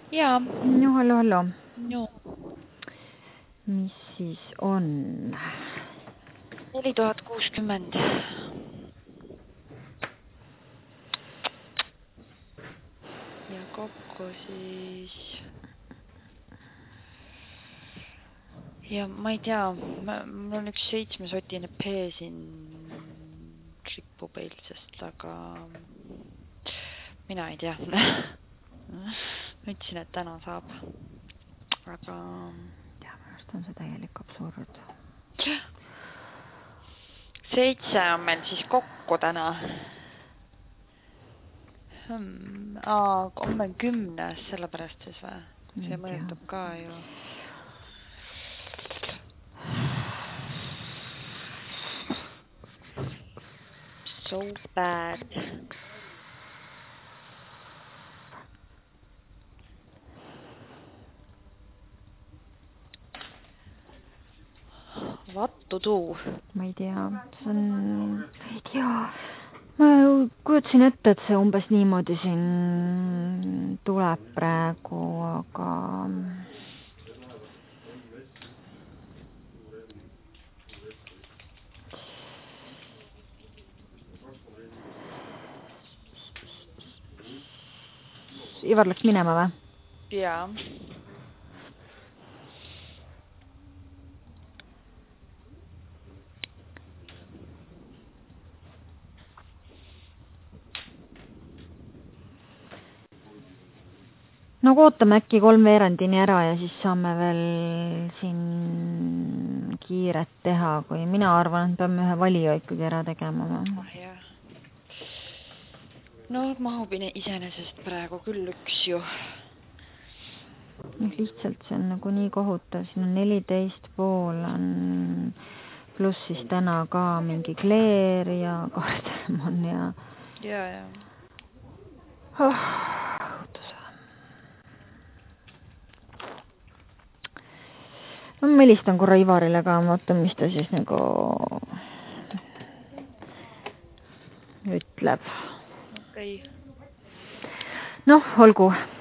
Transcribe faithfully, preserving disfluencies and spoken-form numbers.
Jaa. No hallo, hallo. No. Mis siis on? neli tuhat kuuskümmend. Ja kokku siis... Ja ma ei tea, mul on üks seitsmesotine P siin ripub eilsest, aga mina ei tea. Ütlesin, et täna saab. Aga... Ja, mõnest on see täielik absurd. Seitse on meil siis kokku täna. Hmm. Aa, on meil kümnes, sellepärast siis või? See mõjutab ka ju. So bad. What to do? Ma ei tea, see on... Ma ei tea. Ma kujutasin ette, et see umbes niimoodi siin tuleb praegu, aga... Ivar läks minema või? Jaa. No ootame äkki kolm veerandini ära ja siis saame veel siin kiiret teha, kui mina arvan, et peame ühe valija ikkagi ära tegema. Ah, jah. No mahub iseenesest praegu küll üks ju. Lihtsalt see on nagu nii kohutav, siin on neliteist pool on pluss siis täna ka mingi Kleer ja Kardemon ja... Ja, ja. Oh, õutus. No ma helistan korra Ivarile ka, ma vaatan, mis ta siis nagu ütleb. Okei. Noh, olgu.